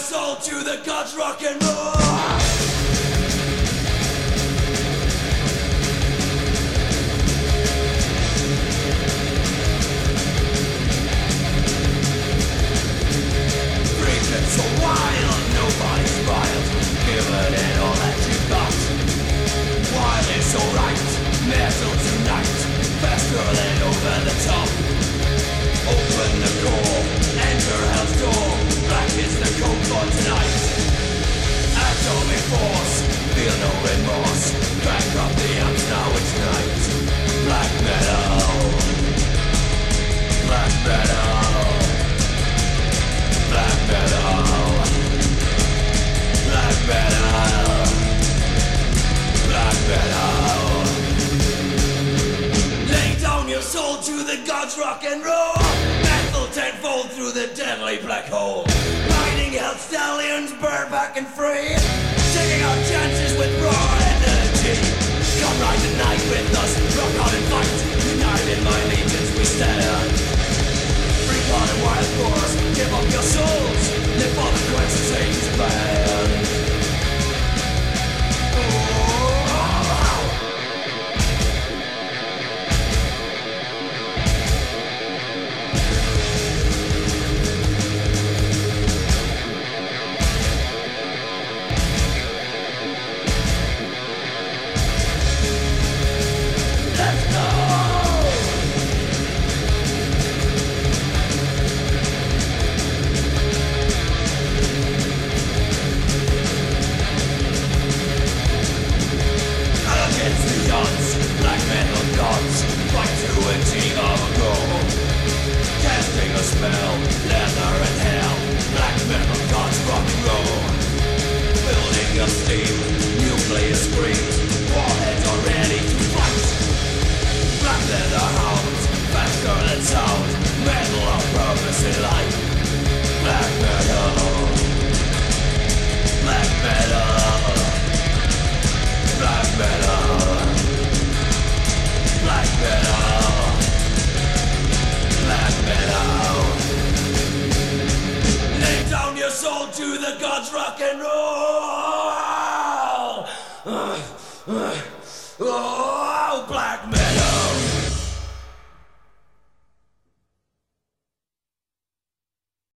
soul to the gods, rock and roll. So wild, nobody smiles. Give it all that you got. While it's alright, metal tonight, faster than over the top. Open the door, enter hell's door. Black is the code for tonight. Atomic force, feel no remorse. Back up the amps, now it's night. Black metal, black metal, black metal, black metal, black metal. Lay down your soul to the gods, rock and roll. Metal tenfold through the deadly black hole. Riding hell stallions, burn back and free. Taking our chances with raw energy. Come ride the night with us, rock out and fight. United my legions we stand. Free blood and wild force, give up your souls. Live for the quest saints band. Black metal gods, fight to a team of a goal. Casting a spell, leather and hell. Black metal gods, rock and roll. Building a steam, nuclear screams. Warheads are ready to fight. Black leather hounds, faster than sound. Metal of purpose in life. Black metal, black metal, black metal. Black metal, black metal. Lay down your soul to the gods, rock and roll.